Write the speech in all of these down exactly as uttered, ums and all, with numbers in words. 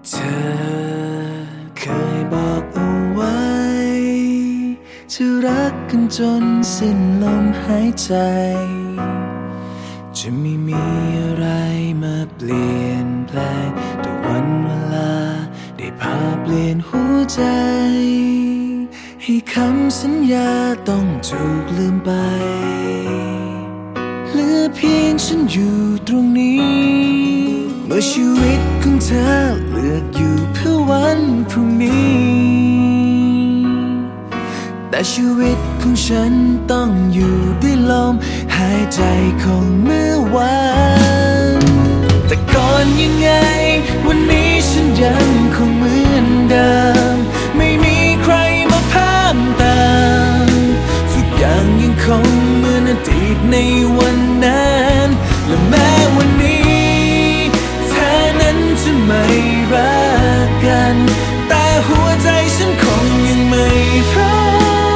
เธอเคยบอกเอาไว้จะรักกันจนสิ้นลมหายใจจะไม่มีอะไรมาเปลี่ยนแปลงแต่วันเวลาได้พาเปลี่ยนหัวใจให้คำสัญญาต้องถูกลืมไปเหลือเพียงฉันอยู่ตรงนี้เมื่อชีวิตของเธอเลือกอยู่เพื่อวันพรุ่งนี้แต่ชีวิตของฉันต้องอยู่ด้วยลมหายใจของเมื่อวานแต่ก่อนยังไงวันนี้ฉันยังคงเหมือนเดิมไม่มีใครมาเพิ่มเติมทุกอย่างยังคงเหมือนอดีตในวันนั้นและแม้วันนี้เธอนั้นจะไม่รักกันแต่หัวใจฉันคงยังไม่พร้อ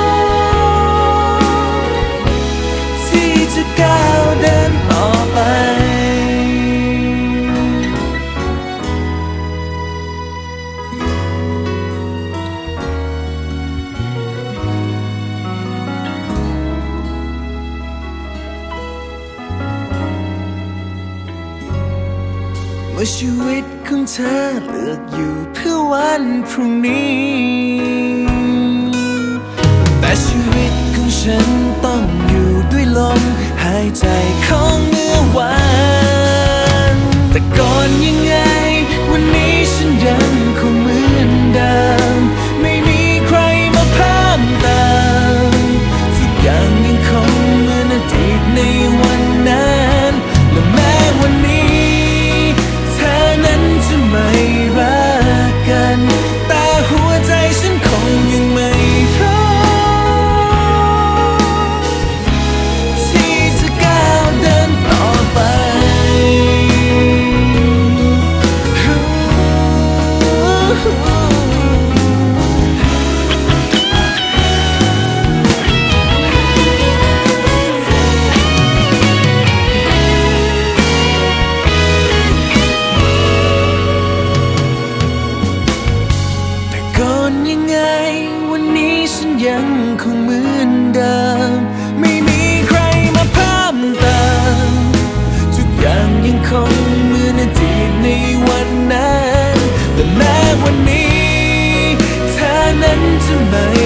มที่จะก้าวเดินต่อไปเมื่อชีวิตของเธอเลือกอยู่เพื่อวันพรุ่งนี้แต่ชีวิตของฉันต้องอยู่ด้วยลมหายใจของเมื่อวานแต่ก่อนยังไงวันนี้ฉันยังคงเหมือนเดิมไม่มีใครมาเพิ่มเติมทุกอย่างยังคงเหมือนอดีตในวันนั้นและแม้วันนี้จะไม่รักกันแต่หัวใจฉันคงยังไม่พร้อมที่จะก้าวเดินต่อไปยังไงวันนี้ฉันยังคงเหมือนเดิมไม่มีใครมาเพิ่มเติมทุกอย่างยังคงเหมือนอดีตในวันนั้นแต่แม้วันนี้เธอนั้นจะไม่